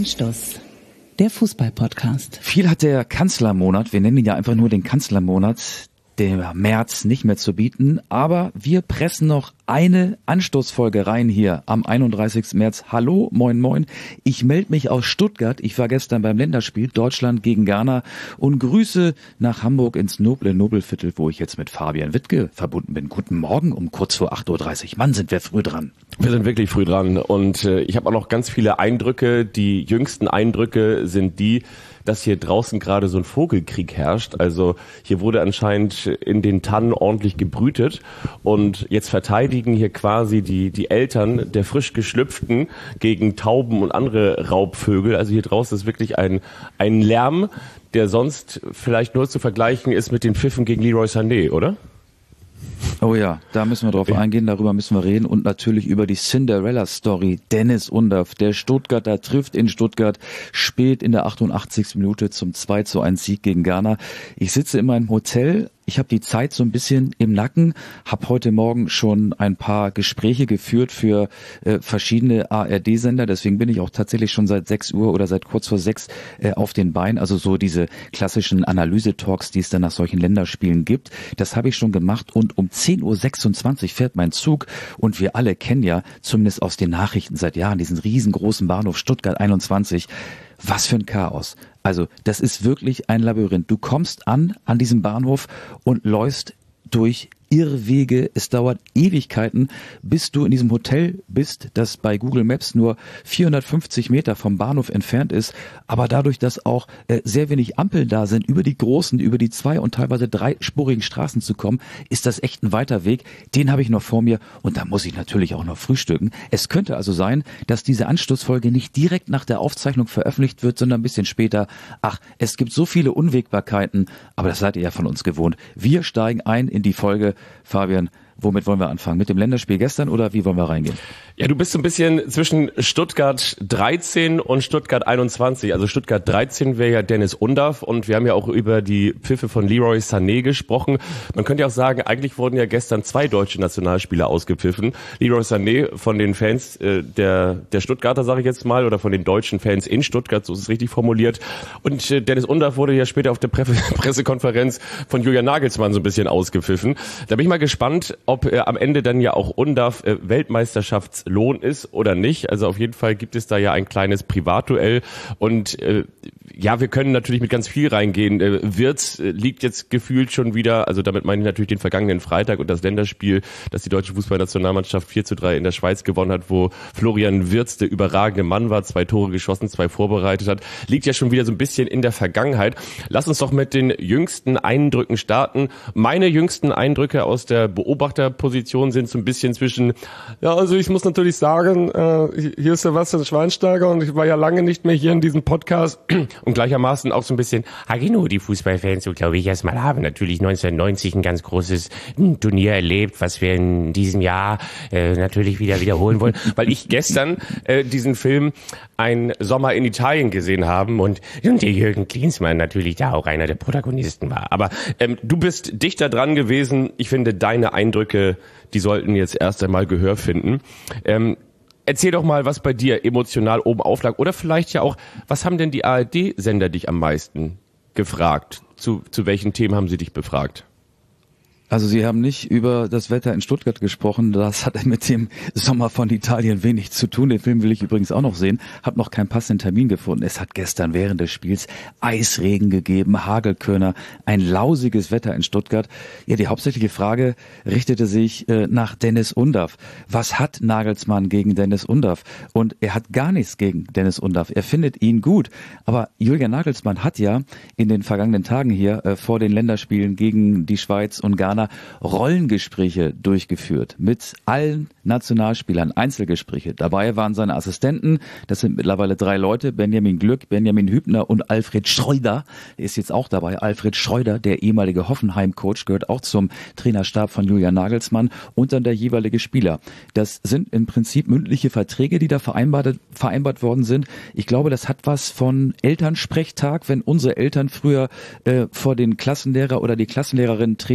Anstoß, der Fußball-Podcast. Viel hat der Kanzlermonat, wir nennen ihn ja einfach nur den Kanzlermonat, der März nicht mehr zu bieten, aber wir pressen noch eine Anstoßfolge rein hier am 31. März. Hallo, moin moin, ich melde mich aus Stuttgart, ich war gestern beim Länderspiel Deutschland gegen Ghana und Grüße nach Hamburg ins noble Nobelviertel, wo ich jetzt mit Fabian Wittke verbunden bin. Guten Morgen um kurz vor 8.30 Uhr. Mann, sind wir früh dran. Wir sind wirklich früh dran und ich habe auch noch ganz viele Eindrücke. Die jüngsten Eindrücke sind die, dass hier draußen gerade so ein Vogelkrieg herrscht. Also hier wurde anscheinend in den Tannen ordentlich gebrütet und jetzt verteidigen hier quasi die Eltern der frisch Geschlüpften gegen Tauben und andere Raubvögel. Also hier draußen ist wirklich ein Lärm, der sonst vielleicht nur zu vergleichen ist mit den Pfiffen gegen Leroy Sané, oder? Oh ja, da müssen wir drauf eingehen, darüber müssen wir reden und natürlich über die Cinderella-Story. Dennis Undaff, der Stuttgarter, trifft in Stuttgart spät in der 88. Minute zum 2:1 Sieg gegen Ghana. Ich sitze in meinem Hotel. Ich habe die Zeit so ein bisschen im Nacken, habe heute Morgen schon ein paar Gespräche geführt für verschiedene ARD-Sender, deswegen bin ich auch tatsächlich schon seit 6 Uhr oder seit kurz vor 6 auf den Beinen, also so diese klassischen Analyse-Talks, die es dann nach solchen Länderspielen gibt, das habe ich schon gemacht und um 10.26 Uhr fährt mein Zug und wir alle kennen ja, zumindest aus den Nachrichten seit Jahren, diesen riesengroßen Bahnhof Stuttgart 21, was für ein Chaos. Also das ist wirklich ein Labyrinth. Du kommst an diesem Bahnhof und läufst durch Irrwege. Es dauert Ewigkeiten, bis du in diesem Hotel bist, das bei Google Maps nur 450 Meter vom Bahnhof entfernt ist. Aber dadurch, dass auch sehr wenig Ampeln da sind, über die großen, über die 2- und teilweise 3-spurigen Straßen zu kommen, ist das echt ein weiter Weg. Den habe ich noch vor mir und da muss ich natürlich auch noch frühstücken. Es könnte also sein, dass diese Anstoßfolge nicht direkt nach der Aufzeichnung veröffentlicht wird, sondern ein bisschen später. Ach, es gibt so viele Unwägbarkeiten, aber das seid ihr ja von uns gewohnt. Wir steigen ein in die Folge. Fabian, womit wollen wir anfangen? Mit dem Länderspiel gestern oder wie wollen wir reingehen? Ja, du bist so ein bisschen zwischen Stuttgart 13 und Stuttgart 21. Also Stuttgart 13 wäre ja Dennis Undaff und wir haben ja auch über die Pfiffe von Leroy Sané gesprochen. Man könnte ja auch sagen, eigentlich wurden ja gestern 2 deutsche Nationalspieler ausgepfiffen. Leroy Sané von den Fans der Stuttgarter, sage ich jetzt mal, oder von den deutschen Fans in Stuttgart, so ist es richtig formuliert. Und Dennis Undaff wurde ja später auf der Pressekonferenz von Julian Nagelsmann so ein bisschen ausgepfiffen. Da bin ich mal gespannt, ob am Ende dann ja auch Undaff Weltmeisterschaftslohn ist oder nicht. Also auf jeden Fall gibt es da ja ein kleines Privatduell und ja, wir können natürlich mit ganz viel reingehen. Wirtz liegt jetzt gefühlt schon wieder, also damit meine ich natürlich den vergangenen Freitag und das Länderspiel, das die deutsche Fußballnationalmannschaft 4:3 in der Schweiz gewonnen hat, wo Florian Wirtz der überragende Mann war, 2 Tore geschossen, 2 vorbereitet hat, liegt ja schon wieder so ein bisschen in der Vergangenheit. Lass uns doch mit den jüngsten Eindrücken starten. Meine jüngsten Eindrücke aus der Beobachterposition sind so ein bisschen zwischen, ja, also ich muss natürlich sagen, hier ist Sebastian Schweinsteiger und ich war ja lange nicht mehr hier in diesem Podcast und gleichermaßen auch so ein bisschen, Hagino, die Fußballfans, so glaube ich erstmal haben. Natürlich 1990 ein ganz großes Turnier erlebt, was wir in diesem Jahr natürlich wieder wiederholen wollen, weil ich gestern diesen Film Ein Sommer in Italien gesehen haben und der Jürgen Klinsmann natürlich da auch einer der Protagonisten war. Aber du bist dichter dran gewesen. Ich finde, deine Eindrücke, die sollten jetzt erst einmal Gehör finden. Erzähl doch mal, was bei dir emotional oben auflag. Oder vielleicht ja auch, was haben denn die ARD-Sender dich am meisten gefragt? Zu welchen Themen haben sie dich befragt? Also Sie haben nicht über das Wetter in Stuttgart gesprochen, das hat mit dem Sommer von Italien wenig zu tun. Den Film will ich übrigens auch noch sehen, habe noch keinen passenden Termin gefunden. Es hat gestern während des Spiels Eisregen gegeben, Hagelkörner, ein lausiges Wetter in Stuttgart. Ja, die hauptsächliche Frage richtete sich nach Dennis Undaff. Was hat Nagelsmann gegen Dennis Undaff? Und er hat gar nichts gegen Dennis Undaff. Er findet ihn gut. Aber Julian Nagelsmann hat ja in den vergangenen Tagen hier vor den Länderspielen gegen die Schweiz und Ghana Rollengespräche durchgeführt mit allen Nationalspielern, Einzelgespräche. Dabei waren seine Assistenten, das sind mittlerweile 3 Leute, Benjamin Glück, Benjamin Hübner und Alfred Schreuder, der ist jetzt auch dabei. Alfred Schreuder, der ehemalige Hoffenheim-Coach, gehört auch zum Trainerstab von Julian Nagelsmann und dann der jeweilige Spieler. Das sind im Prinzip mündliche Verträge, die da vereinbart worden sind. Ich glaube, das hat was von Elternsprechtag, wenn unsere Eltern früher vor den Klassenlehrer oder die Klassenlehrerin treten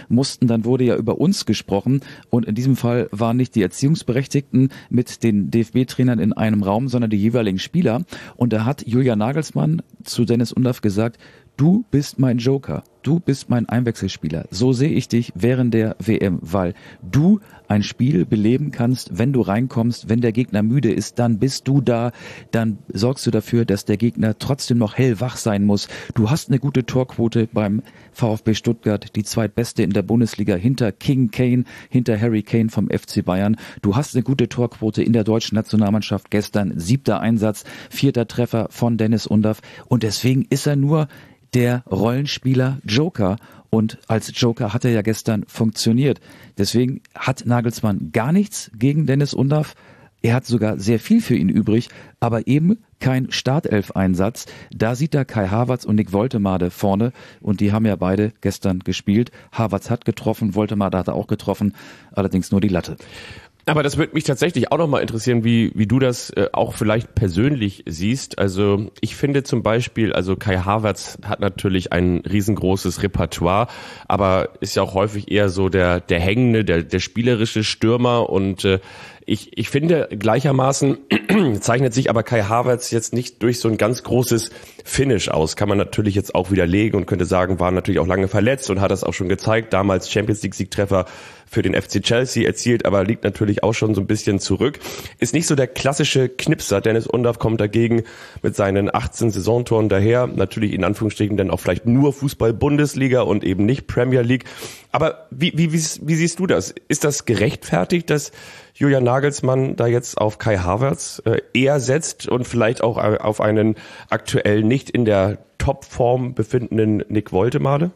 mussten, dann wurde ja über uns gesprochen und in diesem Fall waren nicht die Erziehungsberechtigten mit den DFB-Trainern in einem Raum, sondern die jeweiligen Spieler. Und da hat Julian Nagelsmann zu Dennis Undaff gesagt, du bist mein Joker, du bist mein Einwechselspieler. So sehe ich dich während der WM, weil du ein Spiel beleben kannst, wenn du reinkommst, wenn der Gegner müde ist, dann bist du da, dann sorgst du dafür, dass der Gegner trotzdem noch hellwach sein muss. Du hast eine gute Torquote beim VfB Stuttgart, die zweitbeste in der Bundesliga hinter King Kane, hinter Harry Kane vom FC Bayern. Du hast eine gute Torquote in der deutschen Nationalmannschaft gestern, 7. Einsatz, 4. Treffer von Dennis Undaff und deswegen ist er nur der Rollenspieler Joker und als Joker hat er ja gestern funktioniert. Deswegen hat Nagelsmann gar nichts gegen Dennis Undaff. Er hat sogar sehr viel für ihn übrig, aber eben kein Startelf-Einsatz. Da sieht er Kai Havertz und Nick Woltemade vorne und die haben ja beide gestern gespielt. Havertz hat getroffen, Woltemade hat er auch getroffen, allerdings nur die Latte. Aber das würde mich tatsächlich auch nochmal interessieren, wie du das auch vielleicht persönlich siehst. Also ich finde zum Beispiel, also Kai Havertz hat natürlich ein riesengroßes Repertoire, aber ist ja auch häufig eher so der hängende, der spielerische Stürmer und ich finde gleichermaßen zeichnet sich aber Kai Havertz jetzt nicht durch so ein ganz großes Finish aus. Kann man natürlich jetzt auch widerlegen und könnte sagen, war natürlich auch lange verletzt und hat das auch schon gezeigt. Damals Champions League Siegtreffer für den FC Chelsea erzielt, aber liegt natürlich auch schon so ein bisschen zurück. Ist nicht so der klassische Knipser. Dennis Undaff kommt dagegen mit seinen 18 Saisontoren daher. Natürlich in Anführungsstrichen dann auch vielleicht nur Fußball-Bundesliga und eben nicht Premier League. Aber wie siehst du das? Ist das gerechtfertigt, dass Julian Nagelsmann da jetzt auf Kai Havertz eher setzt und vielleicht auch auf einen aktuell nicht in der Topform befindenden Nick Woltemade?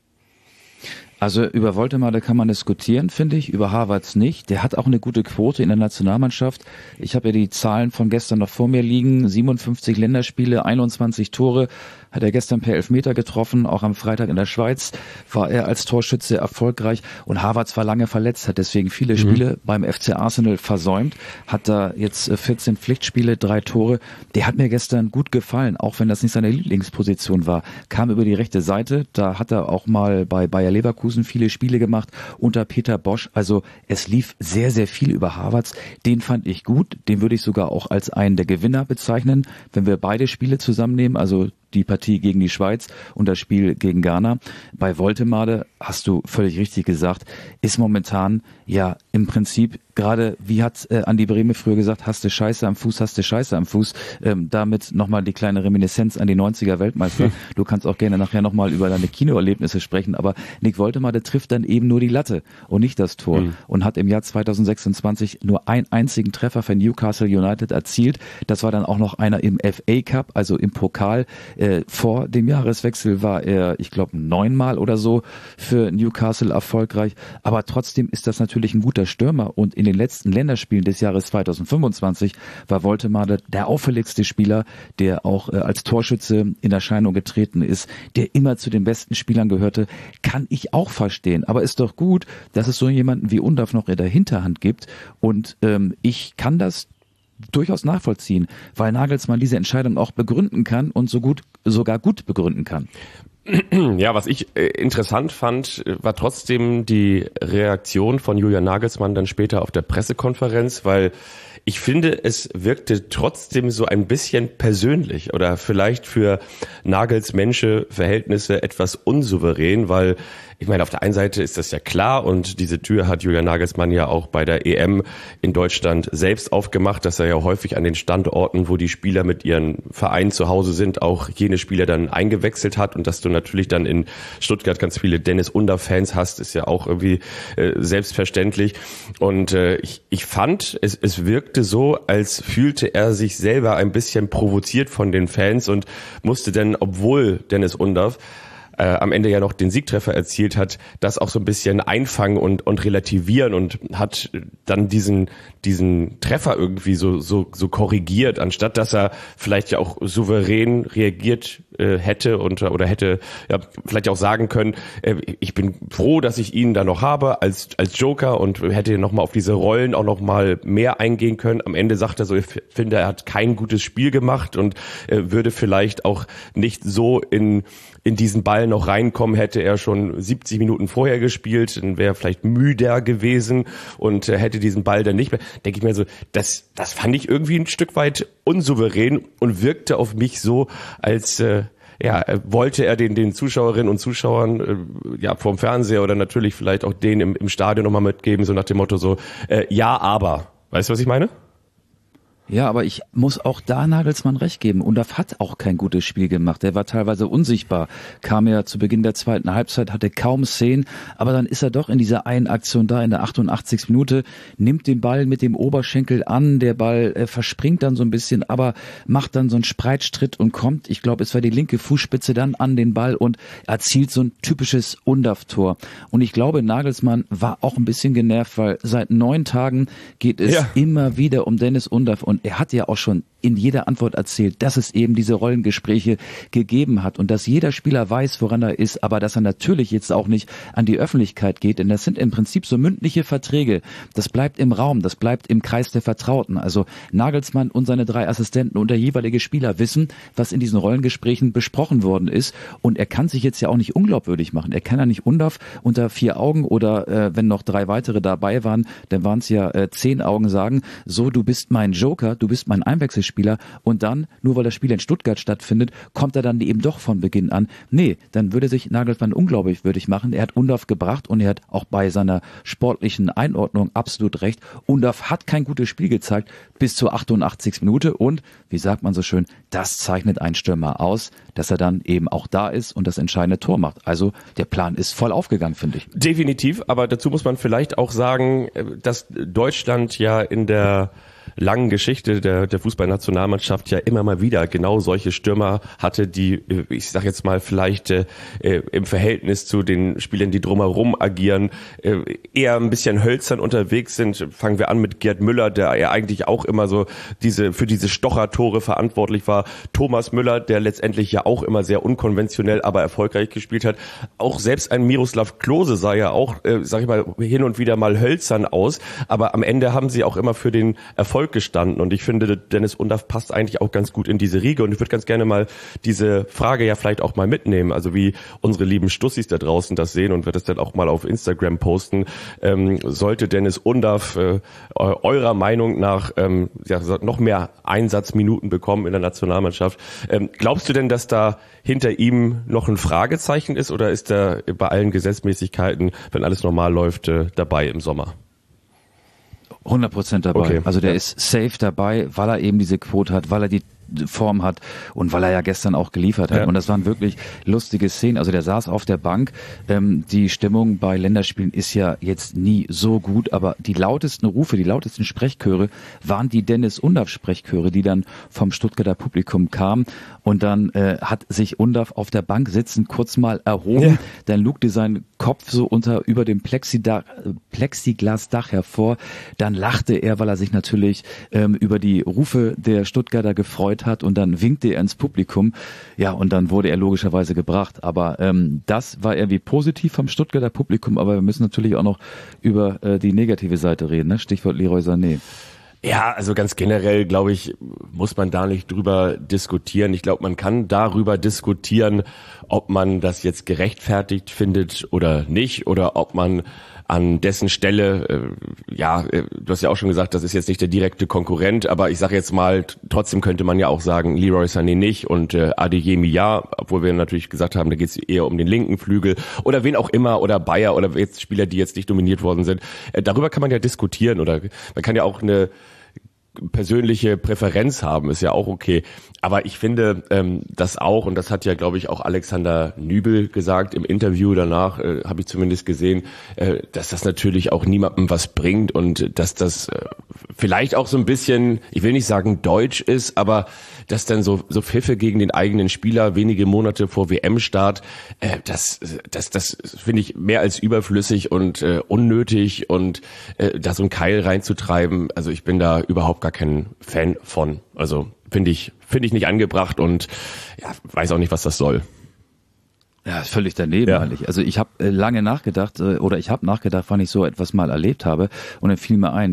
Also über Woltemade kann man diskutieren, finde ich, über Havertz nicht. Der hat auch eine gute Quote in der Nationalmannschaft. Ich habe ja die Zahlen von gestern noch vor mir liegen. 57 Länderspiele, 21 Tore. Hat er gestern per Elfmeter getroffen, auch am Freitag in der Schweiz war er als Torschütze erfolgreich und Havertz war lange verletzt, hat deswegen viele Spiele beim FC Arsenal versäumt, hat da jetzt 14 Pflichtspiele, 3 Tore. Der hat mir gestern gut gefallen, auch wenn das nicht seine Lieblingsposition war. Kam über die rechte Seite, da hat er auch mal bei Bayer Leverkusen viele Spiele gemacht unter Peter Bosch. Also es lief sehr, sehr viel über Havertz. Den fand ich gut, den würde ich sogar auch als einen der Gewinner bezeichnen, wenn wir beide Spiele zusammennehmen, also die Partie gegen die Schweiz und das Spiel gegen Ghana. Bei Woltemade, hast du völlig richtig gesagt, ist momentan ja im Prinzip gerade, wie hat Andi Brehme früher gesagt, hast du Scheiße am Fuß, hast du Scheiße am Fuß. Damit nochmal die kleine Reminiszenz an die 90er Weltmeister. Du kannst auch gerne nachher nochmal über deine Kinoerlebnisse sprechen, aber Nick Woltemade trifft dann eben nur die Latte und nicht das Tor und hat im Jahr 2026 nur einen einzigen Treffer für Newcastle United erzielt. Das war dann auch noch einer im FA Cup, also im Pokal. Vor dem Jahreswechsel war er, ich glaube, 9-mal oder so für Newcastle erfolgreich. Aber trotzdem ist das natürlich ein guter Stürmer. Und in den letzten Länderspielen des Jahres 2025 war Woltemade der auffälligste Spieler, der auch als Torschütze in Erscheinung getreten ist, der immer zu den besten Spielern gehörte. Kann ich auch verstehen. Aber ist doch gut, dass es so jemanden wie Undaff noch in der Hinterhand gibt. Und ich kann das durchaus nachvollziehen, weil Nagelsmann diese Entscheidung auch begründen kann und sogar gut begründen kann. Ja, was ich interessant fand, war trotzdem die Reaktion von Julian Nagelsmann dann später auf der Pressekonferenz, weil ich finde, es wirkte trotzdem so ein bisschen persönlich oder vielleicht für Nagelsmännsche Verhältnisse etwas unsouverän, weil ich meine, auf der einen Seite ist das ja klar und diese Tür hat Julian Nagelsmann ja auch bei der EM in Deutschland selbst aufgemacht, dass er ja häufig an den Standorten, wo die Spieler mit ihren Vereinen zu Hause sind, auch jene Spieler dann eingewechselt hat und dass du natürlich dann in Stuttgart ganz viele Dennis Undaff-Fans hast, ist ja auch irgendwie selbstverständlich. Und ich fand, es wirkte so, als fühlte er sich selber ein bisschen provoziert von den Fans und musste dann, obwohl Dennis Undaff am Ende ja noch den Siegtreffer erzielt hat, das auch so ein bisschen einfangen und relativieren und hat dann diesen Treffer irgendwie so korrigiert, anstatt dass er vielleicht ja auch souverän reagiert hätte oder hätte ja vielleicht auch sagen können, ich bin froh, dass ich ihn da noch habe als Joker und hätte nochmal auf diese Rollen auch nochmal mehr eingehen können. Am Ende sagt er so, ich finde, er hat kein gutes Spiel gemacht und würde vielleicht auch nicht so in in diesen Ball noch reinkommen, hätte er schon 70 Minuten vorher gespielt, dann wäre er vielleicht müder gewesen und hätte diesen Ball dann nicht mehr. Denke ich mir so, das fand ich irgendwie ein Stück weit unsouverän und wirkte auf mich so, als wollte er den Zuschauerinnen und Zuschauern vorm Fernseher oder natürlich vielleicht auch denen im Stadion nochmal mitgeben, so nach dem Motto so, ja, aber. Weißt du, was ich meine? Ja, aber ich muss auch da Nagelsmann recht geben. Undaf hat auch kein gutes Spiel gemacht. Er war teilweise unsichtbar. Kam ja zu Beginn der zweiten Halbzeit, hatte kaum Szenen, aber dann ist er doch in dieser einen Aktion da in der 88. Minute, nimmt den Ball mit dem Oberschenkel an, der Ball verspringt dann so ein bisschen, aber macht dann so einen Spreitstritt und kommt, ich glaube, es war die linke Fußspitze dann an den Ball und erzielt so ein typisches Undaf-Tor. Und ich glaube, Nagelsmann war auch ein bisschen genervt, weil seit 9 Tagen geht es immer wieder um Dennis Undaf und er hat ja auch schon in jeder Antwort erzählt, dass es eben diese Rollengespräche gegeben hat und dass jeder Spieler weiß, woran er ist, aber dass er natürlich jetzt auch nicht an die Öffentlichkeit geht, denn das sind im Prinzip so mündliche Verträge. Das bleibt im Raum, das bleibt im Kreis der Vertrauten. Also Nagelsmann und seine 3 Assistenten und der jeweilige Spieler wissen, was in diesen Rollengesprächen besprochen worden ist und er kann sich jetzt ja auch nicht unglaubwürdig machen. Er kann ja nicht Undaf unter 4 Augen oder wenn noch 3 weitere dabei waren, dann waren es ja 10 Augen sagen, so, du bist mein Joker, du bist mein Einwechselspieler und dann, nur weil das Spiel in Stuttgart stattfindet, kommt er dann eben doch von Beginn an. Nee, dann würde sich Nagelsmann unglaubwürdig machen. Er hat Undaf gebracht und er hat auch bei seiner sportlichen Einordnung absolut recht. Undaf hat kein gutes Spiel gezeigt bis zur 88. Minute und, wie sagt man so schön, das zeichnet einen Stürmer aus, dass er dann eben auch da ist und das entscheidende Tor macht. Also der Plan ist voll aufgegangen, finde ich. Definitiv, aber dazu muss man vielleicht auch sagen, dass Deutschland ja in der langen Geschichte der Fußballnationalmannschaft ja immer mal wieder genau solche Stürmer hatte, die, ich sag jetzt mal, vielleicht im Verhältnis zu den Spielern, die drumherum agieren, eher ein bisschen hölzern unterwegs sind. Fangen wir an mit Gerd Müller, der ja eigentlich auch immer so für diese Stochertore verantwortlich war. Thomas Müller, der letztendlich ja auch immer sehr unkonventionell, aber erfolgreich gespielt hat. Auch selbst ein Miroslav Klose sah ja auch, sag ich mal, hin und wieder mal hölzern aus, aber am Ende haben sie auch immer für den Erfolg gestanden und ich finde, Dennis Undaf passt eigentlich auch ganz gut in diese Riege und ich würde ganz gerne mal diese Frage ja vielleicht auch mal mitnehmen, also wie unsere lieben Stussis da draußen das sehen und wird das dann auch mal auf Instagram posten. Sollte Dennis Undaf eurer Meinung nach noch mehr Einsatzminuten bekommen in der Nationalmannschaft, glaubst du denn, dass da hinter ihm noch ein Fragezeichen ist oder ist er bei allen Gesetzmäßigkeiten, wenn alles normal läuft, dabei im Sommer? 100% dabei. Okay. Also der ist safe dabei, weil er eben diese Quote hat, weil er die Form hat und weil er ja gestern auch geliefert hat. Ja. Und das waren wirklich lustige Szenen. Also der saß auf der Bank. Die Stimmung bei Länderspielen ist ja jetzt nie so gut, aber die lautesten Rufe, die lautesten Sprechchöre waren die Dennis Undaf Sprechchöre, die dann vom Stuttgarter Publikum kamen. Und dann hat sich Undaf auf der Bank sitzend kurz mal erhoben. Ja. Dann lugte sein Kopf so über dem Plexiglasdach hervor. Dann lachte er, weil er sich natürlich über die Rufe der Stuttgarter gefreut hat und dann winkte er ins Publikum. Ja, und dann wurde er logischerweise gebracht. Aber das war irgendwie positiv vom Stuttgarter Publikum, aber wir müssen natürlich auch noch über die negative Seite reden, ne? Stichwort Leroy Sané. Ja, also ganz generell, glaube ich, muss man da nicht drüber diskutieren. Ich glaube, man kann darüber diskutieren, ob man das jetzt gerechtfertigt findet oder nicht oder ob man an dessen Stelle, du hast ja auch schon gesagt, das ist jetzt nicht der direkte Konkurrent, aber ich sage jetzt mal, trotzdem könnte man ja auch sagen, Leroy Sané nicht und Adeyemi ja, obwohl wir natürlich gesagt haben, da geht es eher um den linken Flügel oder wen auch immer oder Bayer oder jetzt Spieler, die jetzt nicht nominiert worden sind. Darüber kann man ja diskutieren oder man kann ja auch eine persönliche Präferenz haben, ist ja auch okay. Aber ich finde das auch, und das hat ja, glaube ich, auch Alexander Nübel gesagt im Interview danach, habe ich zumindest gesehen, dass das natürlich auch niemandem was bringt und dass das vielleicht auch so ein bisschen, ich will nicht sagen deutsch ist, aber dass dann so Pfiffe gegen den eigenen Spieler wenige Monate vor WM-Start, das finde ich mehr als überflüssig und unnötig und da so einen Keil reinzutreiben, also ich bin da überhaupt gar kein Fan von. Also finde ich nicht angebracht und ja, weiß auch nicht, was das soll. Ja, ist völlig daneben eigentlich. Also ich habe lange nachgedacht, wann ich so etwas mal erlebt habe. Und dann fiel mir ein,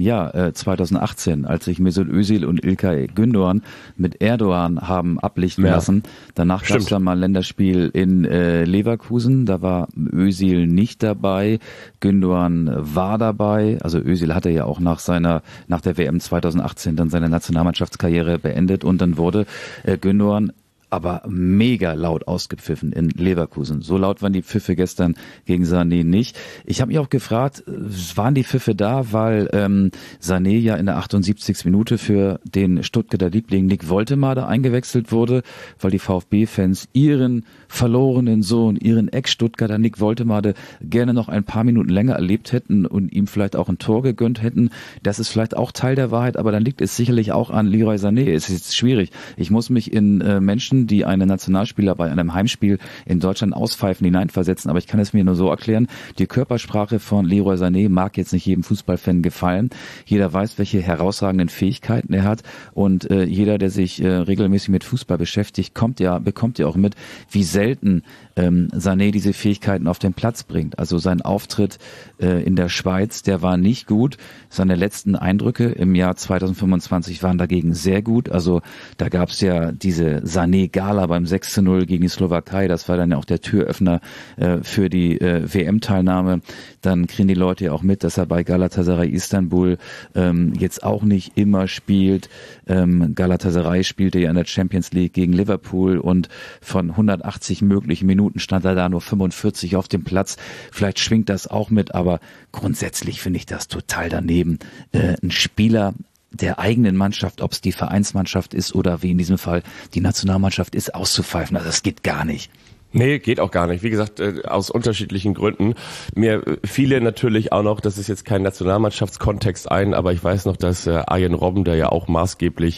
2018, als sich Mesut Özil und İlkay Gündoğan mit Erdogan haben ablichten lassen. Danach gab es dann mal ein Länderspiel in Leverkusen. Da war Özil nicht dabei. Gündoğan war dabei. Also Özil hatte ja auch nach der WM 2018 dann seine Nationalmannschaftskarriere beendet. Und dann wurde Gündoğan aber mega laut ausgepfiffen in Leverkusen. So laut waren die Pfiffe gestern gegen Sané nicht. Ich habe mich auch gefragt, waren die Pfiffe da, weil Sané ja in der 78. Minute für den Stuttgarter Liebling Nick Woltemade eingewechselt wurde, weil die VfB-Fans ihren verlorenen Sohn, ihren Ex-Stuttgarter Nick Woltemade gerne noch ein paar Minuten länger erlebt hätten und ihm vielleicht auch ein Tor gegönnt hätten. Das ist vielleicht auch Teil der Wahrheit, aber dann liegt es sicherlich auch an Leroy Sané. Es ist jetzt schwierig. Ich muss mich in Menschen, die einen Nationalspieler bei einem Heimspiel in Deutschland auspfeifen, hineinversetzen. Aber ich kann es mir nur so erklären, die Körpersprache von Leroy Sané mag jetzt nicht jedem Fußballfan gefallen. Jeder weiß, welche herausragenden Fähigkeiten er hat. Und jeder, der sich regelmäßig mit Fußball beschäftigt, bekommt ja auch mit, wie selten Sané diese Fähigkeiten auf den Platz bringt. Also sein Auftritt in der Schweiz, der war nicht gut. Seine letzten Eindrücke im Jahr 2025 waren dagegen sehr gut. Also da gab es ja diese Sané-Gala beim 6:0 gegen die Slowakei. Das war dann ja auch der Türöffner für die WM-Teilnahme. Dann kriegen die Leute ja auch mit, dass er bei Galatasaray Istanbul jetzt auch nicht immer spielt. Galatasaray spielte ja in der Champions League gegen Liverpool und von 180 möglichen Minuten stand er da nur 45 auf dem Platz. Vielleicht schwingt das auch mit, aber grundsätzlich finde ich das total daneben. Ein Spieler der eigenen Mannschaft, ob es die Vereinsmannschaft ist oder wie in diesem Fall die Nationalmannschaft ist, auszupfeifen. Also das geht gar nicht. Nee, geht auch gar nicht. Wie gesagt, aus unterschiedlichen Gründen. Mir fiele natürlich auch noch, das ist jetzt kein Nationalmannschaftskontext ein, aber ich weiß noch, dass Arjen Robben, der ja auch maßgeblich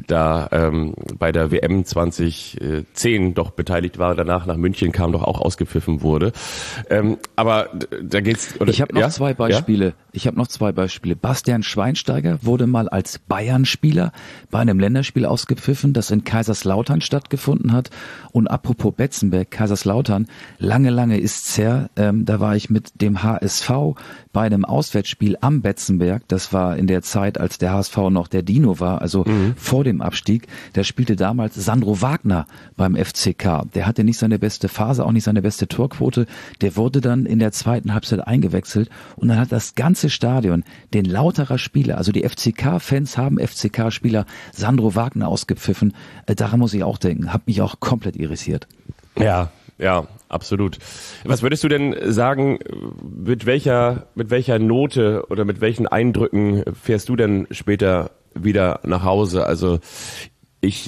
da bei der WM 2010 doch beteiligt war, danach nach München kam, doch auch ausgepfiffen wurde. Aber da geht's... Oder, ich habe noch zwei Beispiele. Ja? Bastian Schweinsteiger wurde mal als Bayern-Spieler bei einem Länderspiel ausgepfiffen, das in Kaiserslautern stattgefunden hat. Und apropos Betzenberg, Kaiserslautern, lange ist's her, da war ich mit dem HSV bei einem Auswärtsspiel am Betzenberg. Das war in der Zeit, als der HSV noch der Dino war, also vor dem Abstieg. Da spielte damals Sandro Wagner beim FCK. Der hatte nicht seine beste Phase, auch nicht seine beste Torquote. Der wurde dann in der zweiten Halbzeit eingewechselt und dann hat das ganze Stadion den Lauterer Spieler, also die FCK-Fans haben FCK-Spieler Sandro Wagner ausgepfiffen. Daran muss ich auch denken, hat mich auch komplett irritiert. Ja, absolut. Was würdest du denn sagen, mit welcher Note oder mit welchen Eindrücken fährst du denn später wieder nach Hause? Also ich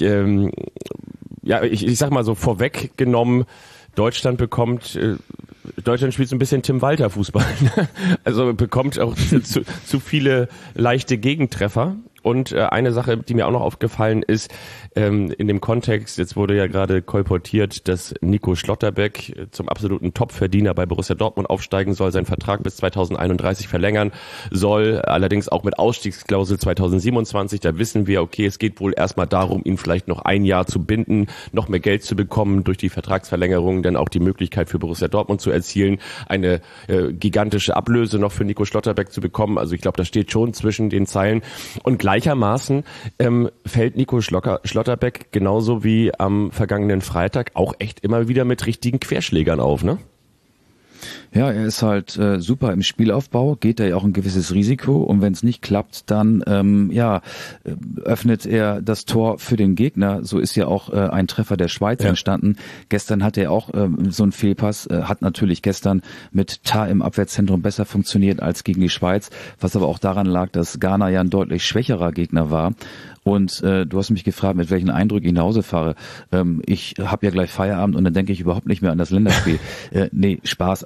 sag mal so vorweggenommen, Deutschland spielt so ein bisschen Tim Walter Fußball. Also bekommt auch zu viele leichte Gegentreffer. Und eine Sache, die mir auch noch aufgefallen ist, in dem Kontext, jetzt wurde ja gerade kolportiert, dass Nico Schlotterbeck zum absoluten Topverdiener bei Borussia Dortmund aufsteigen soll, seinen Vertrag bis 2031 verlängern soll, allerdings auch mit Ausstiegsklausel 2027. Da wissen wir, okay, es geht wohl erstmal darum, ihn vielleicht noch ein Jahr zu binden, noch mehr Geld zu bekommen, durch die Vertragsverlängerung dann auch die Möglichkeit für Borussia Dortmund zu erzielen, eine gigantische Ablöse noch für Nico Schlotterbeck zu bekommen. Also ich glaube, das steht schon zwischen den Zeilen. Und gleichermaßen fällt Nico Schlotterbeck genauso wie am vergangenen Freitag auch echt immer wieder mit richtigen Querschlägern auf, ne? Ja, er ist halt super im Spielaufbau, geht da ja auch ein gewisses Risiko und wenn es nicht klappt, dann öffnet er das Tor für den Gegner. So ist ja auch ein Treffer der Schweiz entstanden. Gestern hat er auch so einen Fehlpass, hat natürlich gestern mit Tah im Abwehrzentrum besser funktioniert als gegen die Schweiz, was aber auch daran lag, dass Ghana ja ein deutlich schwächerer Gegner war. Und du hast mich gefragt, mit welchen Eindrücken ich nach Hause fahre. Ich habe ja gleich Feierabend und dann denke ich überhaupt nicht mehr an das Länderspiel. Nee, Spaß. Also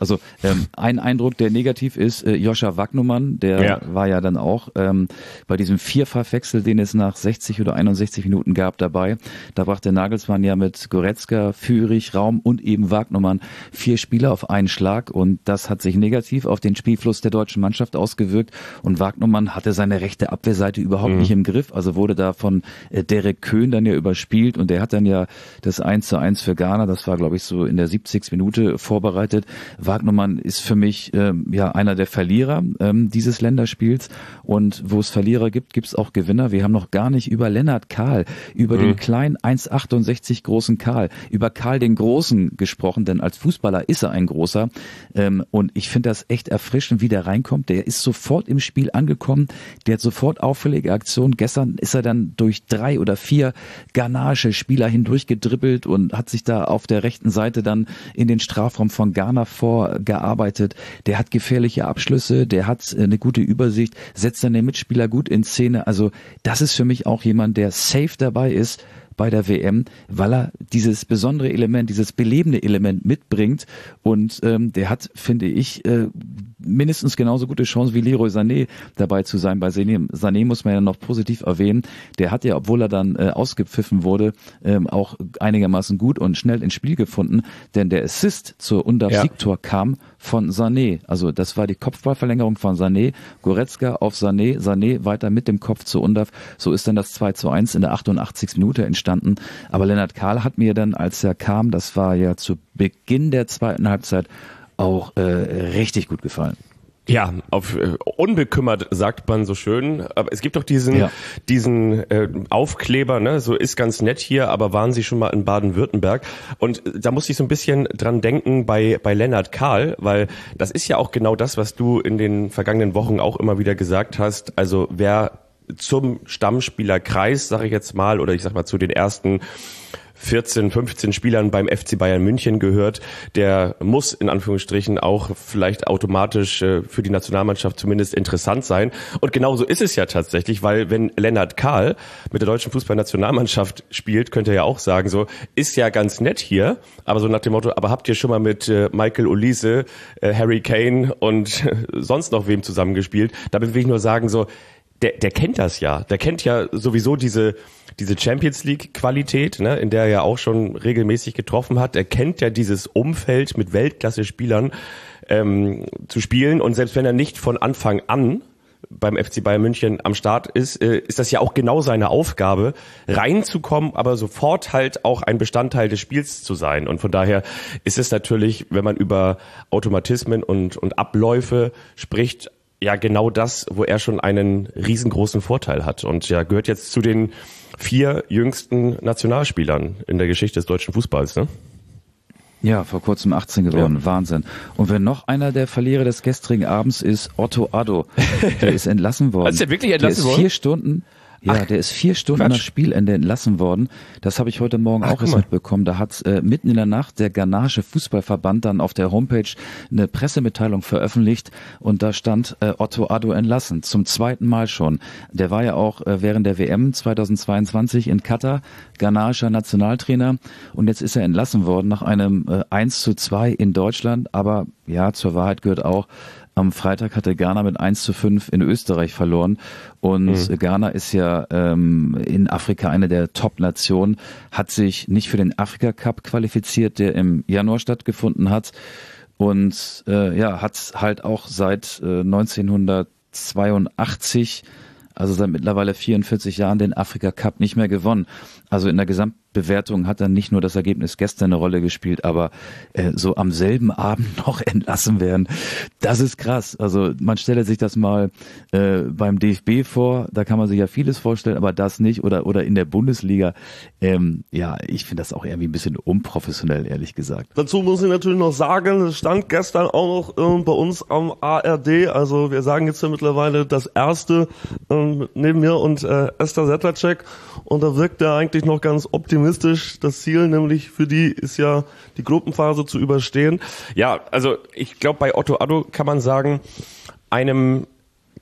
Ein Eindruck, der negativ ist, Joscha Wagnumann, der war ja dann auch bei diesem Vierfachwechsel, den es nach 60 oder 61 Minuten gab, dabei. Da brachte Nagelsmann ja mit Goretzka, Führig, Raum und eben Wagnumann 4 Spieler auf einen Schlag und das hat sich negativ auf den Spielfluss der deutschen Mannschaft ausgewirkt und Wagnumann hatte seine rechte Abwehrseite überhaupt nicht im Griff, also wurde da von Derek Köhn dann ja überspielt und der hat dann ja das 1:1 für Ghana, das war glaube ich so in der 70. Minute vorbereitet. Wagnumann ist für mich einer der Verlierer dieses Länderspiels und wo es Verlierer gibt, gibt es auch Gewinner. Wir haben noch gar nicht über Lennart Kahl, über den kleinen 1,68 großen Kahl, über Kahl den Großen gesprochen, denn als Fußballer ist er ein großer und ich finde das echt erfrischend, wie der reinkommt. Der ist sofort im Spiel angekommen, der hat sofort auffällige Aktionen. Gestern ist er dann durch 3 oder 4 ghanaische Spieler hindurch gedribbelt und hat sich da auf der rechten Seite dann in den Strafraum von Ghana vorgearbeitet. Der hat gefährliche Abschlüsse, der hat eine gute Übersicht, setzt seine Mitspieler gut in Szene. Also das ist für mich auch jemand, der safe dabei ist bei der WM, weil er dieses besondere Element, dieses belebende Element mitbringt und der hat, finde ich, mindestens genauso gute Chance wie Leroy Sané dabei zu sein. Bei Sané muss man ja noch positiv erwähnen, der hat ja, obwohl er dann ausgepfiffen wurde, auch einigermaßen gut und schnell ins Spiel gefunden, denn der Assist zur Undav-Siegtor kam von Sané. Also das war die Kopfballverlängerung von Sané, Goretzka auf Sané, Sané weiter mit dem Kopf zu Undav. So ist dann das 2:1 in der 88. Minute entstanden. Aber Lennart Kahl hat mir dann, als er kam, das war ja zu Beginn der zweiten Halbzeit, auch richtig gut gefallen. Ja, auf unbekümmert sagt man so schön. Aber es gibt doch diesen Aufkleber, ne? So ist ganz nett hier, aber waren Sie schon mal in Baden-Württemberg? Und da musste ich so ein bisschen dran denken bei Lennart Kahl, weil das ist ja auch genau das, was du in den vergangenen Wochen auch immer wieder gesagt hast. Also wer zum Stammspielerkreis, sage ich jetzt mal, oder ich sag mal zu den ersten 14, 15 Spielern beim FC Bayern München gehört, der muss in Anführungsstrichen auch vielleicht automatisch für die Nationalmannschaft zumindest interessant sein. Und genauso ist es ja tatsächlich, weil wenn Lennart Kahl mit der deutschen Fußballnationalmannschaft spielt, könnte er ja auch sagen, so, ist ja ganz nett hier, aber so nach dem Motto, aber habt ihr schon mal mit Michael Olise, Harry Kane und sonst noch wem zusammengespielt? Damit will ich nur sagen, so, der kennt das ja. Der kennt ja sowieso diese Champions League Qualität, ne, in der er ja auch schon regelmäßig getroffen hat. Er kennt ja dieses Umfeld mit Weltklasse-Spielern zu spielen. Und selbst wenn er nicht von Anfang an beim FC Bayern München am Start ist, ist das ja auch genau seine Aufgabe, reinzukommen, aber sofort halt auch ein Bestandteil des Spiels zu sein. Und von daher ist es natürlich, wenn man über Automatismen und Abläufe spricht, ja genau das, wo er schon einen riesengroßen Vorteil hat und ja gehört jetzt zu den 4 jüngsten Nationalspielern in der Geschichte des deutschen Fußballs, ne? Ja, vor kurzem 18 geworden, ja. Wahnsinn. Und wenn noch einer der Verlierer des gestrigen Abends ist, Otto Addo, der ist entlassen worden. Ist der wirklich entlassen worden? Der ist 4 Stunden... Ja, der ist 4 Stunden nach Spielende entlassen worden. Das habe ich heute Morgen auch erst mitbekommen. Da hat mitten in der Nacht der ghanaische Fußballverband dann auf der Homepage eine Pressemitteilung veröffentlicht und da stand Otto Addo entlassen, zum 2. Mal schon. Der war ja auch während der WM 2022 in Katar ghanaischer Nationaltrainer und jetzt ist er entlassen worden nach einem 1:2 in Deutschland. Aber ja, zur Wahrheit gehört auch, am Freitag hatte Ghana mit 1:5 in Österreich verloren und Ghana ist ja in Afrika eine der Top-Nationen, hat sich nicht für den Afrika-Cup qualifiziert, der im Januar stattgefunden hat und hat halt auch seit 1982, also seit mittlerweile 44 Jahren, den Afrika-Cup nicht mehr gewonnen. Also in der Gesamtbewertung hat dann nicht nur das Ergebnis gestern eine Rolle gespielt, aber so am selben Abend noch entlassen werden, das ist krass. Also man stelle sich das mal beim DFB vor, da kann man sich ja vieles vorstellen, aber das nicht oder in der Bundesliga. Ich finde das auch irgendwie ein bisschen unprofessionell, ehrlich gesagt. Dazu muss ich natürlich noch sagen, es stand gestern auch noch bei uns am ARD, also wir sagen jetzt ja mittlerweile das Erste neben mir und Esther Sedlacek und da wirkt er eigentlich noch ganz optimistisch. Das Ziel nämlich für die ist ja, die Gruppenphase zu überstehen. Ja, also ich glaube, bei Otto Addo kann man sagen, einem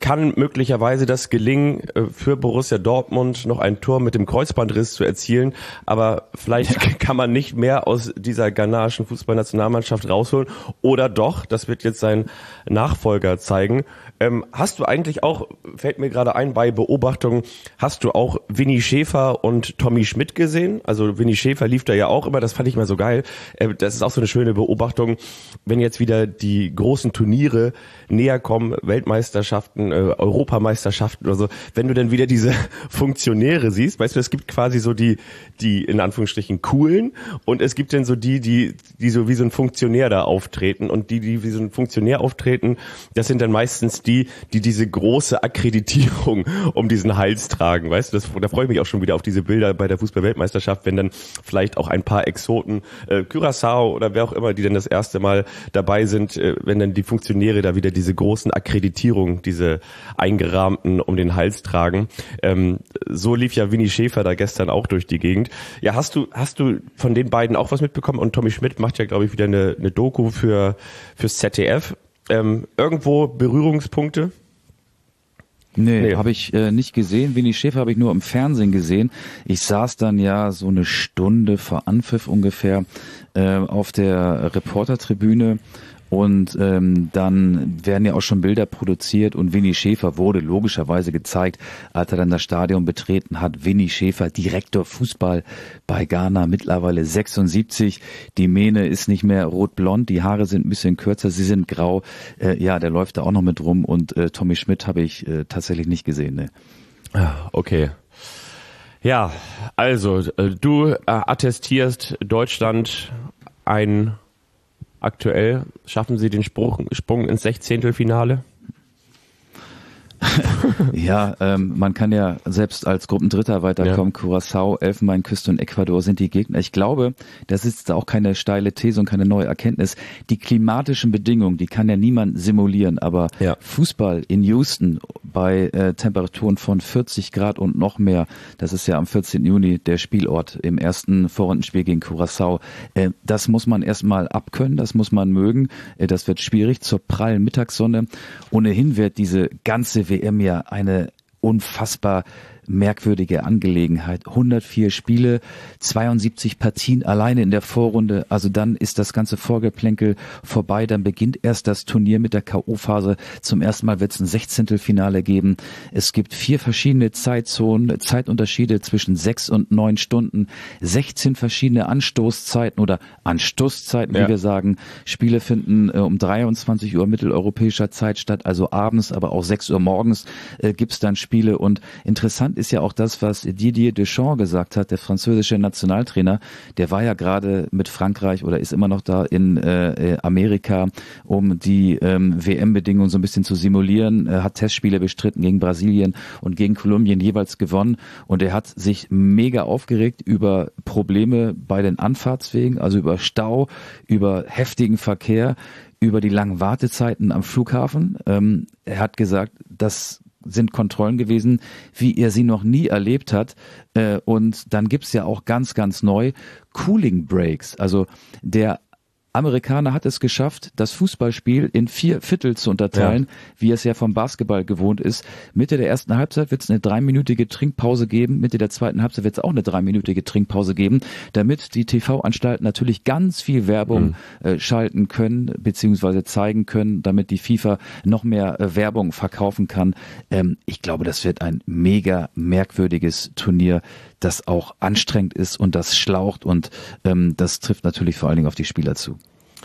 kann möglicherweise das gelingen, für Borussia Dortmund noch ein Tor mit dem Kreuzbandriss zu erzielen, aber vielleicht kann man nicht mehr aus dieser ghanaischen Fußballnationalmannschaft rausholen oder doch, das wird jetzt sein Nachfolger zeigen. Hast du eigentlich auch, fällt mir gerade ein, bei Beobachtungen, hast du auch Winnie Schäfer und Tommy Schmidt gesehen? Also Winnie Schäfer lief da ja auch immer, das fand ich mal so geil. Das ist auch so eine schöne Beobachtung, wenn jetzt wieder die großen Turniere näher kommen, Weltmeisterschaften, Europameisterschaften oder so, wenn du dann wieder diese Funktionäre siehst, weißt du, es gibt quasi so die in Anführungsstrichen coolen und es gibt dann so die so wie so ein Funktionär da auftreten und die wie so ein Funktionär auftreten, das sind dann meistens die diese große Akkreditierung um diesen Hals tragen, weißt du, da freue ich mich auch schon wieder auf diese Bilder bei der Fußball-Weltmeisterschaft, wenn dann vielleicht auch ein paar Exoten, Curaçao oder wer auch immer, die dann das erste Mal dabei sind, wenn dann die Funktionäre da wieder diese großen Akkreditierungen, diese eingerahmten um den Hals tragen. So lief ja Winnie Schäfer da gestern auch durch die Gegend. Ja, hast du von den beiden auch was mitbekommen? Und Tommy Schmidt macht ja, glaube ich, wieder eine Doku fürs ZDF. Irgendwo Berührungspunkte? Nee. Habe ich nicht gesehen. Winnie Schäfer habe ich nur im Fernsehen gesehen. Ich saß dann ja so eine Stunde vor Anpfiff ungefähr auf der Reportertribüne und dann werden ja auch schon Bilder produziert und Winnie Schäfer wurde logischerweise gezeigt, als er dann das Stadion betreten hat. Winnie Schäfer, Direktor Fußball bei Ghana, mittlerweile 76. Die Mähne ist nicht mehr rot-blond, die Haare sind ein bisschen kürzer, sie sind grau. Ja, der läuft da auch noch mit rum und Tommy Schmidt habe ich tatsächlich nicht gesehen. Ne? Okay. Ja, also du attestierst Deutschland aktuell, schaffen sie den Sprung ins 16. Ja, man kann ja selbst als Gruppendritter weiterkommen. Ja. Curaçao, Elfenbeinküste und Ecuador sind die Gegner. Ich glaube, das ist auch keine steile These und keine neue Erkenntnis. Die klimatischen Bedingungen, die kann ja niemand simulieren, aber ja. Fußball in Houston bei Temperaturen von 40 Grad und noch mehr, das ist ja am 14. Juni der Spielort im ersten Vorrundenspiel gegen Curaçao. Das muss man erstmal abkönnen, das muss man mögen. Das wird schwierig zur prallen Mittagssonne. Ohnehin wird diese ganze WM ja eine unfassbar merkwürdige Angelegenheit. 104 Spiele, 72 Partien alleine in der Vorrunde. Also dann ist das ganze Vorgeplänkel vorbei. Dann beginnt erst das Turnier mit der K.O.-Phase. Zum ersten Mal wird es ein 16. geben. Es gibt 4 verschiedene Zeitzonen, Zeitunterschiede zwischen 6 und 9 Stunden, 16 verschiedene Anstoßzeiten oder Anstoßzeiten, wie wir sagen. Spiele finden um 23 Uhr mitteleuropäischer Zeit statt, also abends, aber auch 6 Uhr morgens gibt's dann Spiele. Und interessant ist ja auch das, was Didier Deschamps gesagt hat, der französische Nationaltrainer. Der war ja gerade mit Frankreich oder ist immer noch da in Amerika, um die WM-Bedingungen so ein bisschen zu simulieren. Er hat Testspiele bestritten gegen Brasilien und gegen Kolumbien jeweils gewonnen. Und er hat sich mega aufgeregt über Probleme bei den Anfahrtswegen, also über Stau, über heftigen Verkehr, über die langen Wartezeiten am Flughafen. Er hat gesagt, das sind Kontrollen gewesen, wie er sie noch nie erlebt hat. Und dann gibt's ja auch ganz, ganz neu Cooling Breaks. Also der Amerikaner hat es geschafft, das Fußballspiel in 4 Viertel zu unterteilen, wie es ja vom Basketball gewohnt ist. Mitte der ersten Halbzeit wird es eine 3-minütige Trinkpause geben, Mitte der zweiten Halbzeit wird es auch eine 3-minütige Trinkpause geben, damit die TV-Anstalten natürlich ganz viel Werbung schalten können, beziehungsweise zeigen können, damit die FIFA noch mehr Werbung verkaufen kann. Ich glaube, das wird ein mega merkwürdiges Turnier, das auch anstrengend ist und das schlaucht und das trifft natürlich vor allen Dingen auf die Spieler zu.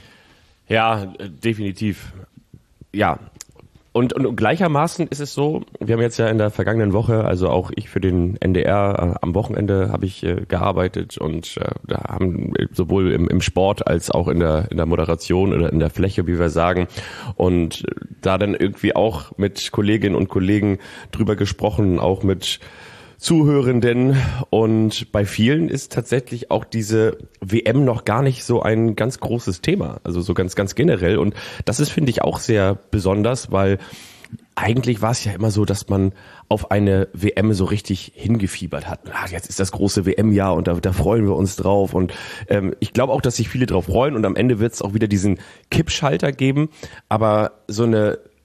Ja, definitiv. Ja. Und gleichermaßen ist es so, wir haben jetzt ja in der vergangenen Woche, also auch ich für den NDR, am Wochenende habe ich gearbeitet und da haben sowohl im Sport als auch in der Moderation oder in der Fläche, wie wir sagen, und da dann irgendwie auch mit Kolleginnen und Kollegen drüber gesprochen, auch mit Zuhörenden, und bei vielen ist tatsächlich auch diese WM noch gar nicht so ein ganz großes Thema, also so ganz, ganz generell, und das ist, finde ich, auch sehr besonders, weil eigentlich war es ja immer so, dass man auf eine WM so richtig hingefiebert hat. Jetzt ist das große WM-Jahr und da freuen wir uns drauf, und ich glaube auch, dass sich viele drauf freuen, und am Ende wird es auch wieder diesen Kippschalter geben, aber so eine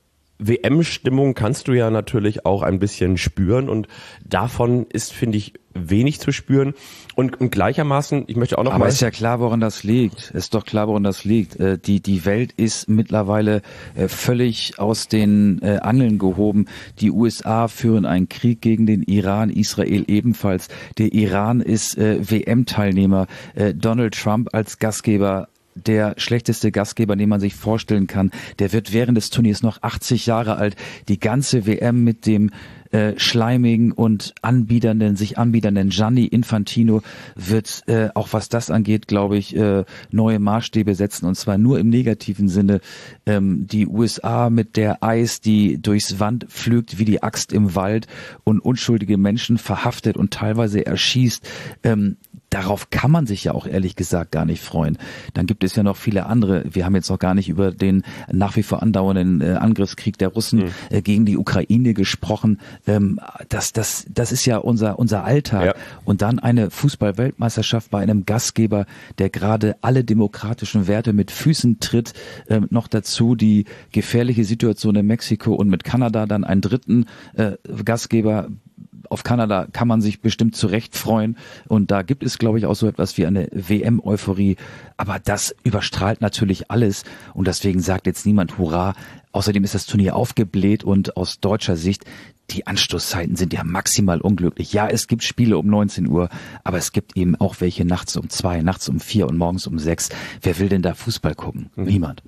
WM-Stimmung kannst du ja natürlich auch ein bisschen spüren und davon ist, finde ich, wenig zu spüren und gleichermaßen, ich möchte auch noch Aber ist ja klar, woran das liegt. Ist doch klar, woran das liegt. Die Welt ist mittlerweile völlig aus den Angeln gehoben. Die USA führen einen Krieg gegen den Iran, Israel ebenfalls. Der Iran ist WM-Teilnehmer. Donald Trump als Gastgeber, der schlechteste Gastgeber, den man sich vorstellen kann. Der wird während des Turniers noch 80 Jahre alt. Die ganze WM mit dem schleimigen und sich anbiedernden Gianni Infantino wird, auch was das angeht, glaube ich, neue Maßstäbe setzen, und zwar nur im negativen Sinne. Die USA mit der Eis, die durchs Wand pflügt wie die Axt im Wald und unschuldige Menschen verhaftet und teilweise erschießt. Darauf kann man sich ja auch ehrlich gesagt gar nicht freuen. Dann gibt es ja noch viele andere. Wir haben jetzt noch gar nicht über den nach wie vor andauernden Angriffskrieg der Russen gegen die Ukraine gesprochen. Das ist ja unser Alltag. Ja. Und dann eine Fußball-Weltmeisterschaft bei einem Gastgeber, der gerade alle demokratischen Werte mit Füßen tritt. Noch dazu die gefährliche Situation in Mexiko und mit Kanada dann einen dritten Gastgeber. Auf Kanada kann man sich bestimmt zu Recht freuen und da gibt es, glaube ich, auch so etwas wie eine WM-Euphorie, aber das überstrahlt natürlich alles und deswegen sagt jetzt niemand Hurra. Außerdem ist das Turnier aufgebläht und aus deutscher Sicht, die Anstoßzeiten sind ja maximal unglücklich. Ja, es gibt Spiele um 19 Uhr, aber es gibt eben auch welche nachts um 2, nachts um 4 und morgens um 6. Wer will denn da Fußball gucken? Niemand.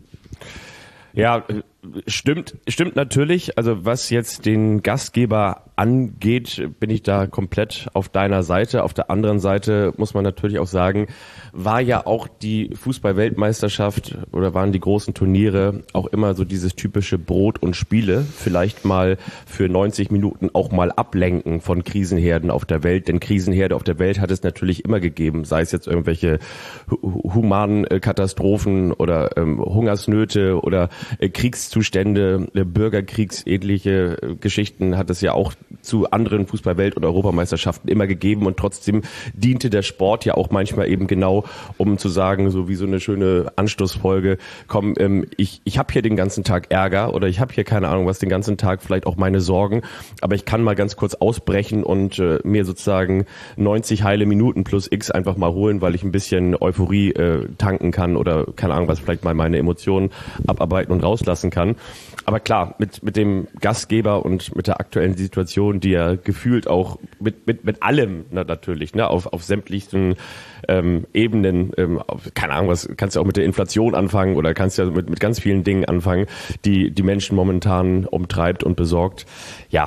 Ja, stimmt natürlich. Also was jetzt den Gastgeber angeht, bin ich da komplett auf deiner Seite. Auf der anderen Seite muss man natürlich auch sagen, war ja auch die Fußball-Weltmeisterschaft oder waren die großen Turniere auch immer so dieses typische Brot und Spiele. Vielleicht mal für 90 Minuten auch mal ablenken von Krisenherden auf der Welt. Denn Krisenherde auf der Welt hat es natürlich immer gegeben. Sei es jetzt irgendwelche humanen Katastrophen oder Hungersnöte oder Kriegszustände, bürgerkriegsähnliche Geschichten hat es ja auch zu anderen Fußball-Welt- und Europameisterschaften immer gegeben und trotzdem diente der Sport ja auch manchmal eben genau, um zu sagen, so wie so eine schöne Anstoßfolge, komm, ich habe hier den ganzen Tag Ärger oder ich habe hier keine Ahnung was, den ganzen Tag vielleicht auch meine Sorgen, aber ich kann mal ganz kurz ausbrechen und mir sozusagen 90 heile Minuten plus X einfach mal holen, weil ich ein bisschen Euphorie tanken kann oder keine Ahnung was, vielleicht mal meine Emotionen abarbeiten und rauslassen kann. Aber klar, mit dem Gastgeber und mit der aktuellen Situation, die ja gefühlt auch mit allem natürlich, ne, auf sämtlichen Ebenen, keine Ahnung, was kannst du auch mit der Inflation anfangen oder kannst ja mit ganz vielen Dingen anfangen, die Menschen momentan umtreibt und besorgt. Ja,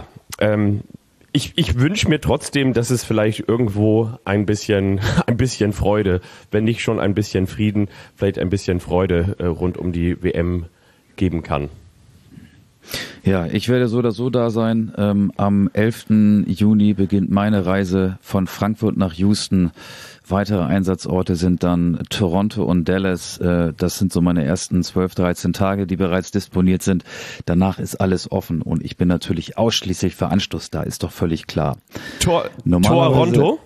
ich wünsche mir trotzdem, dass es vielleicht irgendwo ein bisschen Freude, wenn nicht schon ein bisschen Frieden, vielleicht ein bisschen Freude rund um die WM geben kann. Ja, ich werde so oder so da sein. Am 11. Juni beginnt meine Reise von Frankfurt nach Houston. Weitere Einsatzorte sind dann Toronto und Dallas. Das sind so meine ersten 12, 13 Tage, die bereits disponiert sind. Danach ist alles offen und ich bin natürlich ausschließlich für Anstoß da, ist doch völlig klar. Toronto?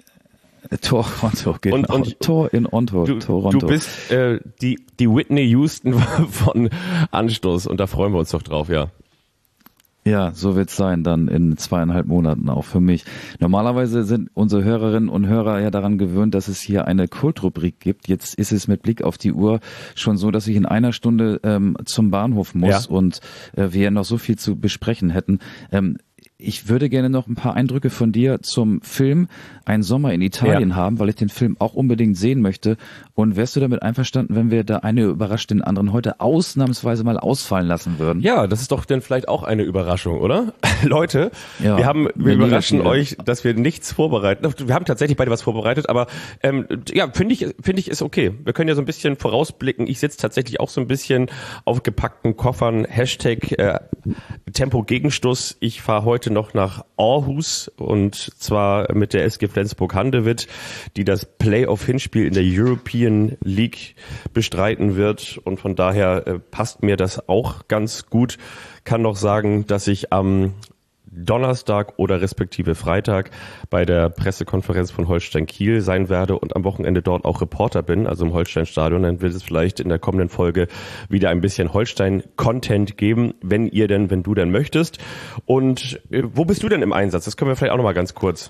Toronto, genau. Und Tor in Toronto. Du bist die Whitney Houston von Anstoß und da freuen wir uns doch drauf, ja. Ja, so wird's sein, dann in 2,5 Monaten auch für mich. Normalerweise sind unsere Hörerinnen und Hörer ja daran gewöhnt, dass es hier eine Kultrubrik gibt. Jetzt ist es mit Blick auf die Uhr schon so, dass ich in einer Stunde zum Bahnhof muss und wir noch so viel zu besprechen hätten. Ich würde gerne noch ein paar Eindrücke von dir zum Film Ein Sommer in Italien haben, weil ich den Film auch unbedingt sehen möchte. Und wärst du damit einverstanden, wenn wir da eine überrascht den anderen heute ausnahmsweise mal ausfallen lassen würden? Ja, das ist doch dann vielleicht auch eine Überraschung, oder? Leute, wir überraschen euch, dass wir nichts vorbereiten. Wir haben tatsächlich beide was vorbereitet, aber finde ich ist okay. Wir können ja so ein bisschen vorausblicken. Ich sitze tatsächlich auch so ein bisschen auf gepackten Koffern. Hashtag Tempo Gegenstoß. Ich fahre heute noch nach Aarhus und zwar mit der SG Flensburg-Handewitt, die das Playoff-Hinspiel in der European League bestreiten wird und von daher passt mir das auch ganz gut. Kann noch sagen, dass ich am Donnerstag oder respektive Freitag bei der Pressekonferenz von Holstein Kiel sein werde und am Wochenende dort auch Reporter bin, also im Holstein-Stadion. Dann wird es vielleicht in der kommenden Folge wieder ein bisschen Holstein-Content geben, wenn du denn möchtest. Und wo bist du denn im Einsatz? Das können wir vielleicht auch nochmal ganz kurz.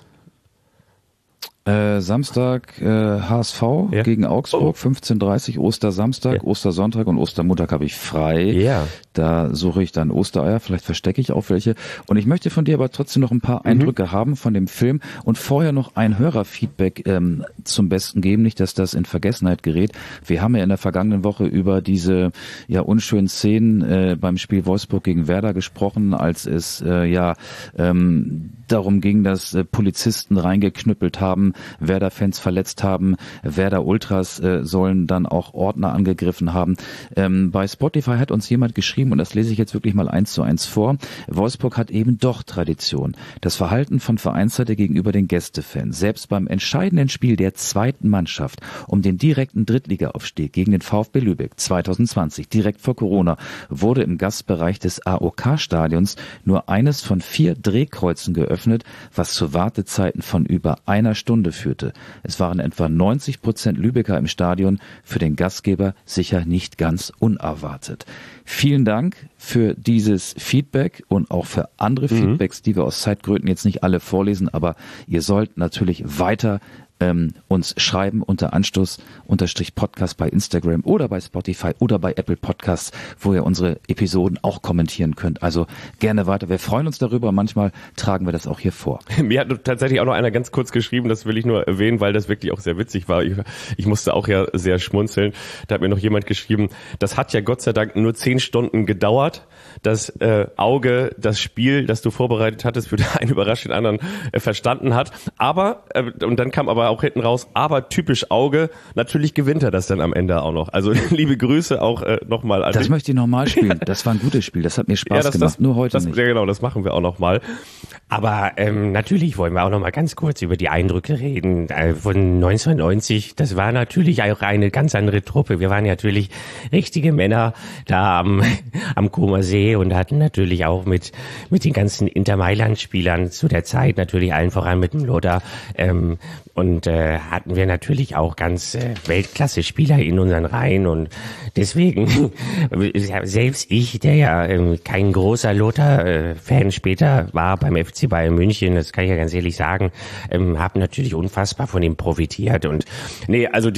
Samstag HSV gegen Augsburg, 15:30 Ostersamstag, Ostersonntag und Ostermontag habe ich frei. Ja. Da suche ich dann Ostereier, vielleicht verstecke ich auch welche. Und ich möchte von dir aber trotzdem noch ein paar Eindrücke haben von dem Film und vorher noch ein Hörerfeedback zum Besten geben, nicht, dass das in Vergessenheit gerät. Wir haben ja in der vergangenen Woche über diese unschönen Szenen beim Spiel Wolfsburg gegen Werder gesprochen, als es darum ging, dass Polizisten reingeknüppelt haben, Werder-Fans verletzt haben, Werder-Ultras sollen dann auch Ordner angegriffen haben. Bei Spotify hat uns jemand geschrieben, und das lese ich jetzt wirklich mal 1:1 vor, Wolfsburg hat eben doch Tradition. Das Verhalten von Vereinsseite gegenüber den Gästefans, selbst beim entscheidenden Spiel der zweiten Mannschaft um den direkten Drittligaaufstieg gegen den VfB Lübeck 2020, direkt vor Corona, wurde im Gastbereich des AOK-Stadions nur eines von 4 Drehkreuzen geöffnet, was zu Wartezeiten von über einer Stunde führte. Es waren etwa 90% Lübecker im Stadion, für den Gastgeber sicher nicht ganz unerwartet. Vielen Dank für dieses Feedback und auch für andere Feedbacks, die wir aus Zeitgründen jetzt nicht alle vorlesen, aber ihr sollt natürlich weiter uns schreiben unter Anstoß_Podcast bei Instagram oder bei Spotify oder bei Apple Podcasts, wo ihr unsere Episoden auch kommentieren könnt. Also gerne weiter. Wir freuen uns darüber. Manchmal tragen wir das auch hier vor. Mir hat tatsächlich auch noch einer ganz kurz geschrieben, das will ich nur erwähnen, weil das wirklich auch sehr witzig war. Ich musste auch ja sehr schmunzeln. Da hat mir noch jemand geschrieben, das hat ja Gott sei Dank nur 10 Stunden gedauert. Das Auge, das Spiel, das du vorbereitet hattest, für den einen überrascht, den anderen verstanden hat. Aber, und dann kam aber auch hinten raus, aber typisch Auge, natürlich gewinnt er das dann am Ende auch noch. Also liebe Grüße auch nochmal an Das möchte ich nochmal spielen. Das war ein gutes Spiel, das hat mir Spaß gemacht, nur heute nicht. Ja genau, das machen wir auch nochmal. Aber natürlich wollen wir auch nochmal ganz kurz über die Eindrücke reden von 1990. Das war natürlich auch eine ganz andere Truppe. Wir waren natürlich richtige Männer da am Comer See und hatten natürlich auch mit den ganzen Inter-Mailand-Spielern zu der Zeit, natürlich allen voran mit dem Lothar, und hatten wir natürlich auch ganz Weltklasse-Spieler in unseren Reihen und deswegen, selbst ich, der ja kein großer Lothar-Fan später war beim FC Bayern München, das kann ich ja ganz ehrlich sagen, habe natürlich unfassbar von ihm profitiert und also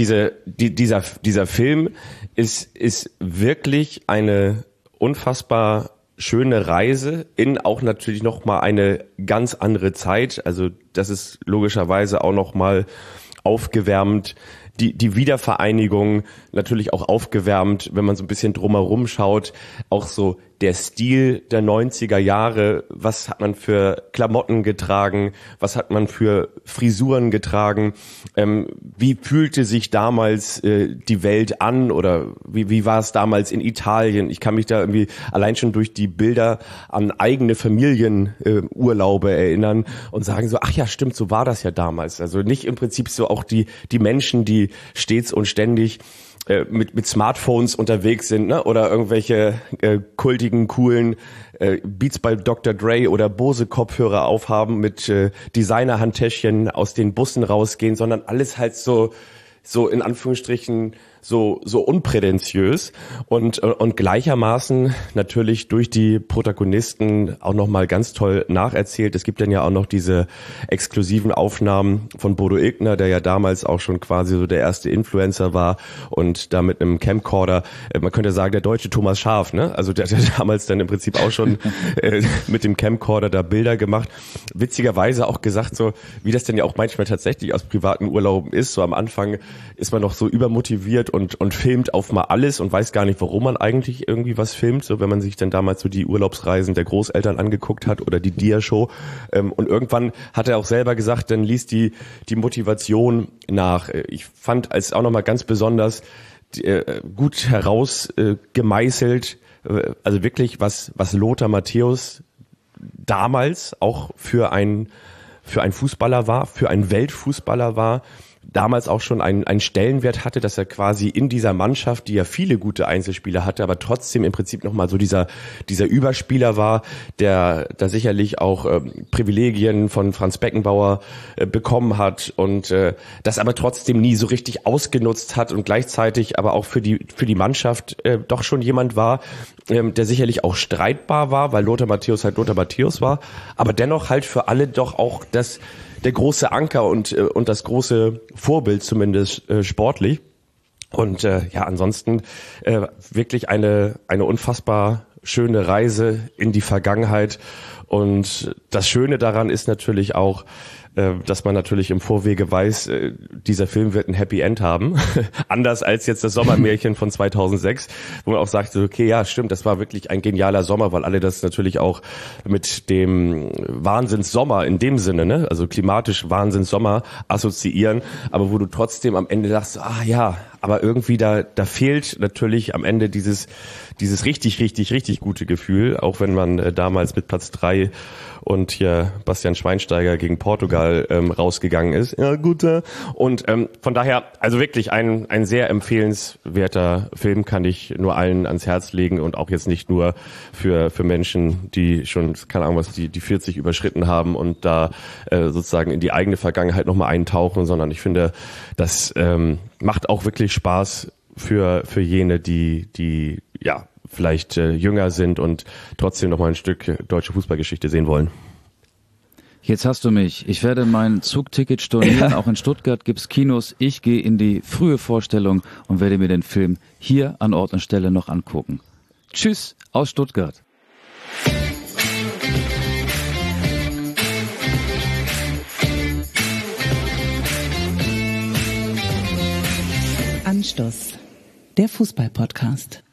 dieser Film ist wirklich eine unfassbar schöne Reise in auch natürlich noch mal eine ganz andere Zeit. Also das ist logischerweise auch noch mal aufgewärmt. Die Wiedervereinigung natürlich auch aufgewärmt, wenn man so ein bisschen drumherum schaut. Auch so der Stil der 90er Jahre. Was hat man für Klamotten getragen? Was hat man für Frisuren getragen? Wie fühlte sich damals die Welt an? Oder wie war es damals in Italien? Ich kann mich da irgendwie allein schon durch die Bilder an eigene Familienurlaube erinnern und sagen so, ach ja, stimmt, so war das ja damals. Also nicht im Prinzip so auch die Menschen, die stets und ständig mit Smartphones unterwegs sind, ne? Oder irgendwelche kultigen, coolen Beats bei Dr. Dre oder Bose Kopfhörer aufhaben, mit Designer-Handtäschchen aus den Bussen rausgehen, sondern alles halt so in Anführungsstrichen so unprätentiös und gleichermaßen natürlich durch die Protagonisten auch nochmal ganz toll nacherzählt. Es gibt dann ja auch noch diese exklusiven Aufnahmen von Bodo Illgner, der ja damals auch schon quasi so der erste Influencer war und da mit einem Camcorder, man könnte sagen, der deutsche Thomas Schaaf, ne? Also der hat damals dann im Prinzip auch schon mit dem Camcorder da Bilder gemacht. Witzigerweise auch gesagt, so wie das denn ja auch manchmal tatsächlich aus privaten Urlauben ist. So am Anfang ist man noch so übermotiviert und filmt auf mal alles und weiß gar nicht, warum man eigentlich irgendwie was filmt, so wenn man sich dann damals so die Urlaubsreisen der Großeltern angeguckt hat oder die Dia-Show. Und irgendwann hat er auch selber gesagt, dann ließ die Motivation nach. Ich fand als auch nochmal ganz besonders gut herausgemeißelt, also wirklich, was Lothar Matthäus damals auch für ein Fußballer war, für ein Weltfußballer war, damals auch schon einen Stellenwert hatte, dass er quasi in dieser Mannschaft, die ja viele gute Einzelspieler hatte, aber trotzdem im Prinzip nochmal so dieser Überspieler war, der da sicherlich auch Privilegien von Franz Beckenbauer bekommen hat und das aber trotzdem nie so richtig ausgenutzt hat und gleichzeitig aber auch für die Mannschaft doch schon jemand war, der sicherlich auch streitbar war, weil Lothar Matthäus halt Lothar Matthäus war, aber dennoch halt für alle doch auch der große Anker und das große Vorbild zumindest sportlich. Und ansonsten wirklich eine unfassbar schöne Reise in die Vergangenheit. Und das Schöne daran ist natürlich auch, dass man natürlich im Vorwege weiß, dieser Film wird ein Happy End haben. Anders als jetzt das Sommermärchen von 2006, wo man auch sagt, okay, ja, stimmt, das war wirklich ein genialer Sommer, weil alle das natürlich auch mit dem Wahnsinnssommer in dem Sinne, ne, also klimatisch Wahnsinnssommer assoziieren, aber wo du trotzdem am Ende sagst, aber irgendwie da fehlt natürlich am Ende dieses richtig, richtig, richtig gute Gefühl, auch wenn man damals mit Platz 3 und hier Bastian Schweinsteiger gegen Portugal rausgegangen ist. Ja, gut. Und von daher, also wirklich ein sehr empfehlenswerter Film, kann ich nur allen ans Herz legen und auch jetzt nicht nur für Menschen, die schon, keine Ahnung was, die 40 überschritten haben und da sozusagen in die eigene Vergangenheit nochmal eintauchen, sondern ich finde, das macht auch wirklich Spaß für jene, die vielleicht jünger sind und trotzdem noch mal ein Stück deutsche Fußballgeschichte sehen wollen. Jetzt hast du mich. Ich werde mein Zugticket stornieren. Auch in Stuttgart gibt's Kinos. Ich gehe in die frühe Vorstellung und werde mir den Film hier an Ort und Stelle noch angucken. Tschüss aus Stuttgart. Anstoß, der Fußball-Podcast.